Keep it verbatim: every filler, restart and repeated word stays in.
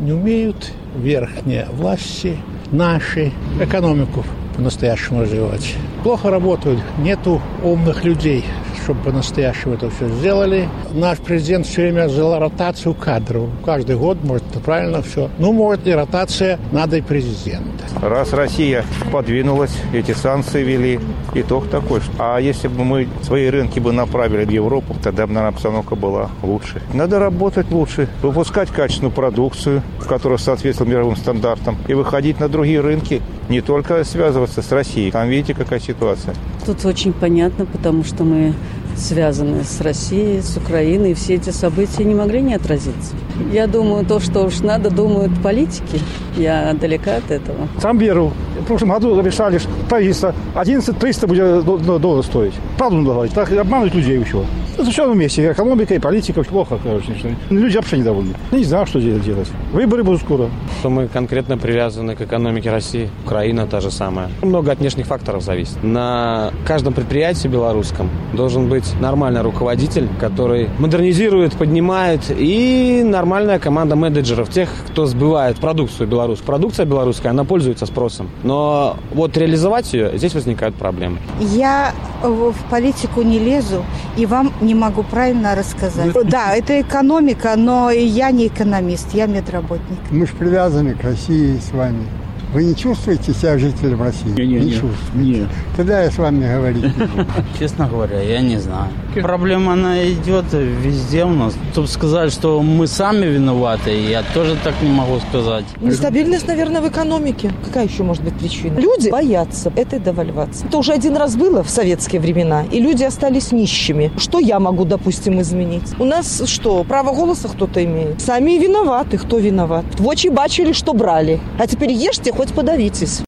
не умеют верхние власти наши экономику по-настоящему развивать. Плохо работают, нету умных людей, чтобы по-настоящему это все сделали. Наш президент все время взял ротацию кадров. Каждый год, может, это правильно все. Ну, может, и ротация, надо и президента. Раз Россия подвинулась, эти санкции ввели, итог такой. А если бы мы свои рынки бы направили в Европу, тогда бы, наверное, обстановка была лучше. Надо работать лучше, выпускать качественную продукцию, которая соответствует мировым стандартам, и выходить на другие рынки, не только связываться с Россией. Там видите, какая ситуация. Тут очень понятно, потому что мы связаны с Россией, с Украиной, и все эти события не могли не отразиться. Я думаю, то, что уж надо, думают политики. Я далека от этого. Сам веру. В прошлом году решали, что правительство одиннадцать триста будет долларов стоить. Правду надо говорить, так обманывать людей еще. Это все вместе. Экономика и политика плохо, короче. Люди вообще недовольны. Не знаю, что делать. Выборы будут скоро. Что мы конкретно привязаны к экономике России. Украина та же самая. Много от внешних факторов зависит. На каждом предприятии белорусском должен быть нормальный руководитель, который модернизирует, поднимает, и нормальная команда менеджеров, тех, кто сбывает продукцию белорусскую. Продукция белорусская, она пользуется спросом. Но вот реализовать ее, здесь возникают проблемы. Я в политику не лезу и вам не могу правильно рассказать. Да, это экономика, но я не экономист, я медработник. Мы же привязаны к России с вами. Вы не чувствуете себя жителем России? Не, не, не не чувствуете? Нет. Тогда я с вами говорить не буду. Честно говоря, я не знаю. Проблема, она идет везде у нас. Чтобы сказать, что мы сами виноваты, я тоже так не могу сказать. Нестабильность, наверное, в экономике. Какая еще может быть причина? Люди боятся этой девальвации. Это уже один раз было в советские времена, и люди остались нищими. Что я могу, допустим, изменить? У нас что, право голоса кто-то имеет? Сами виноваты. Кто виноват? В очи бачили, что брали. А теперь ешьте, хоть подавитесь.